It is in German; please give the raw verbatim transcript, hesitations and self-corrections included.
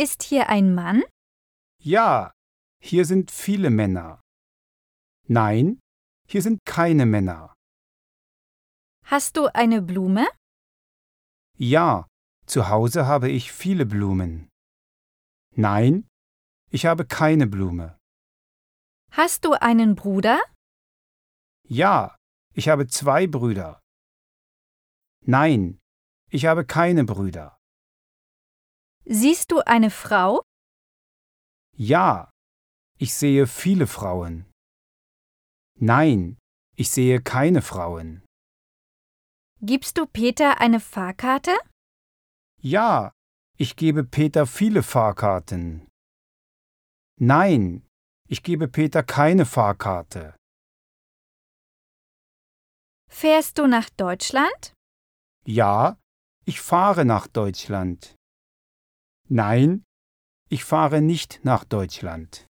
Ist hier ein Mann? Ja, hier sind viele Männer. Nein, hier sind keine Männer. Hast du eine Blume? Ja, zu Hause habe ich viele Blumen. Nein, ich habe keine Blume. Hast du einen Bruder? Ja, ich habe zwei Brüder. Nein, ich habe keine Brüder. Siehst du eine Frau? Ja, ich sehe viele Frauen. Nein, ich sehe keine Frauen. Gibst du Peter eine Fahrkarte? Ja, ich gebe Peter viele Fahrkarten. Nein, ich gebe Peter keine Fahrkarte. Fährst du nach Deutschland? Ja, ich fahre nach Deutschland. Nein, ich fahre nicht nach Deutschland.